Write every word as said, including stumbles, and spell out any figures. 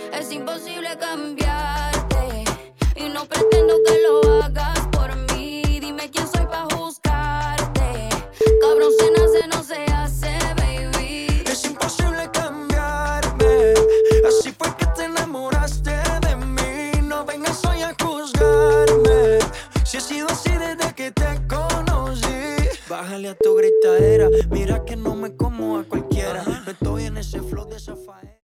Es imposible cambiarte y no pretendo que lo hagas por mí. Dime quién soy pa' juzgarte. Cabrón se nace, no se hace, baby. Es imposible cambiarme. Así fue que te enamoraste de mí. No vengas hoy a juzgarme. Si he sido así desde que te conocí. Bájale a tu gritadera. Mira que no me como a cualquiera. No estoy en ese flow de esa faena.